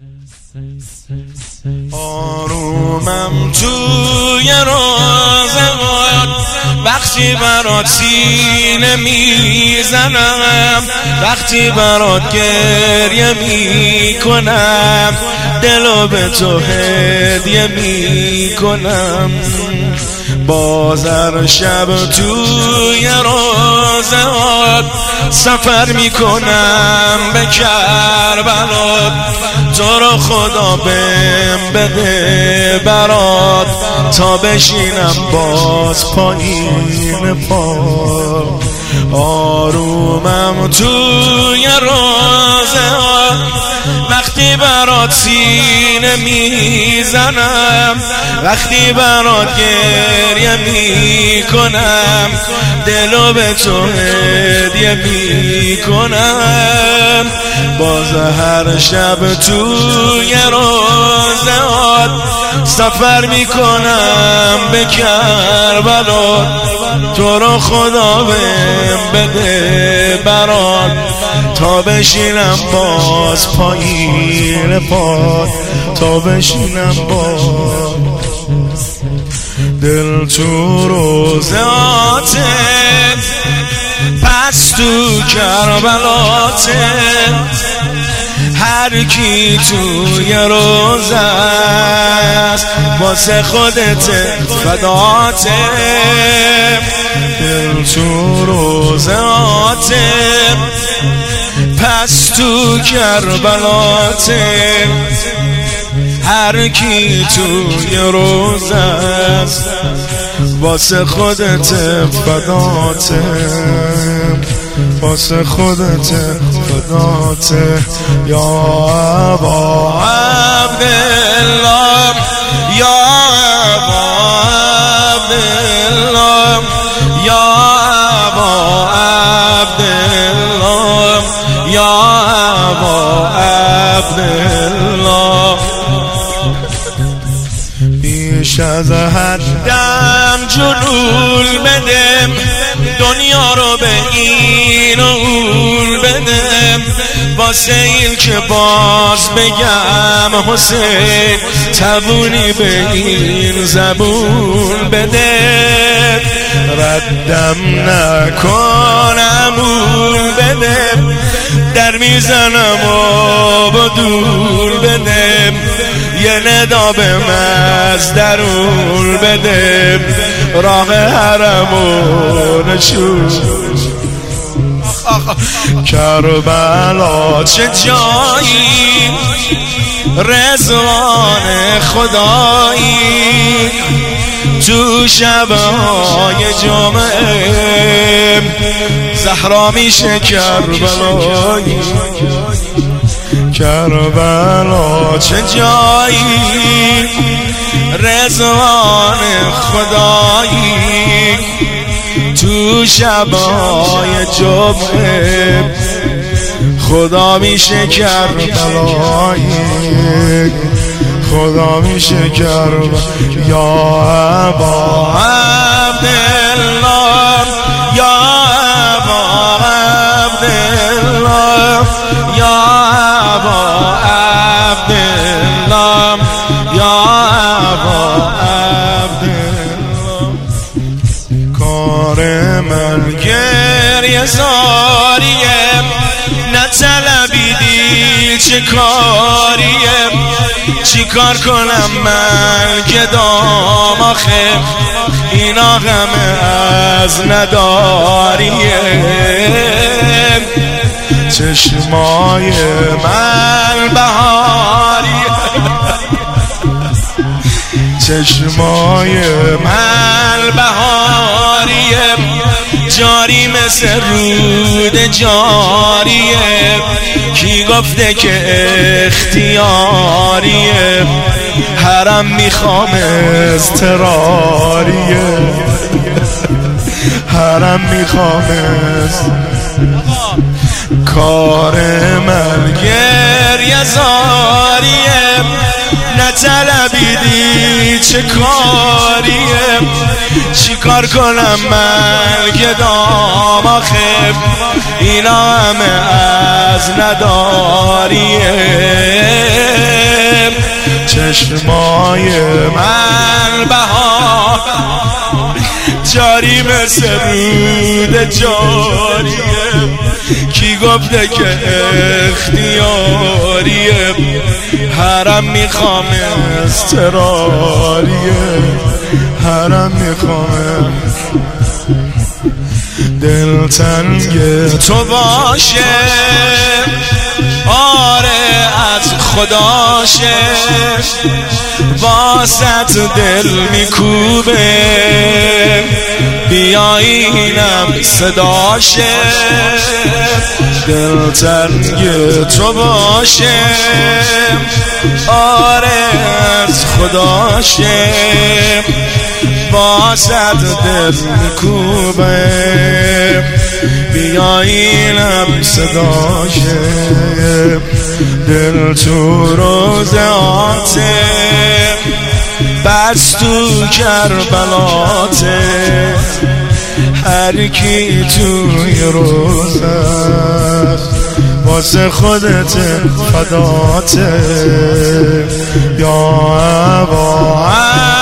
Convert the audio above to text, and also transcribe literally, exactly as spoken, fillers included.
آرومم توی روزگار وقتی برات سینه میزنم، وقتی برات گریه میکنم، دلو به تو هدیه میکنم. بازر شب توی روزگار سفر میکنم به کربلا، تو رو خدا بهم بده برات تا بشینم باز پایین پا. آرومم توی روزگار وقتی برات سینه میزنم، وقتی برات گریه میکنم، دلو به تو هدیه میکنم. باز هر شب توی روزگار سفر میکنم به کربلا، تو رو خدا بهم بده برات تا بشینم باز پایین پات، تا بشینم باز. دل تو روزاته پس تو کربلاته، هر کی توی روزه است واسه خودت فداته. دل تو روزاته پس تو کربلاته، هر کی توی روزه است واسه خودت فداته، واسه خودت فداته. یا ابا عبدالله، یا ابا عبدالله، یا ابا عبدالله، یا ابا عبدالله. بیش از حدم جلول بدم، دنیا رو به این و اون بدم، واسه این که باز بگم حسین تبونی به این زبون بده. ردم نکنم اون بدم، در میزنم و با دور بدم، یه ندا به مز درون بدم، راه حرمون نشون. کربلا چه جایی رضوان خدایی، تو شبهای جمعه زهرا میشه کربلایی. کربلا چه جایی رضوان خدایی، تو شبهای جمعه خدا میشه کربلایی، خدا میشه کربلا. یا ابا عبدالله، یا ابا عبدالله، یا ابا عبدالله، یا ابا عبدالله. کار من گریه زاریم، نطلبیدی چه کاریم، چی کار کنم من که دام آخه اینا غم از نداریم. چشمای من بهاریم، چشمای من بهاریم، جاری مثل رود جاریه، کی گفته که اختیاریه، حرم میخوام اضطراریه، حرم میخوام. کار من گریه زاریم، نطلبیدی چه کاریم، چی کار کنم من که دام آخه اینا همه از نداریه. چشمای من بهار جاری مثل رود جاریه کی گفته که اختیاریه حرم میخوام استراریه حرم میخوام دلتنگ تو باشه آره از خداشه واسط دل میکوبه بیایینم صداشه دلتنگ تو باشه آره از خداشه واسط دل میکوبه بیایینم صداشه دل تو روزاته بس تو کربلاته هر کی توی روزه واسه خودت فداته یا ابا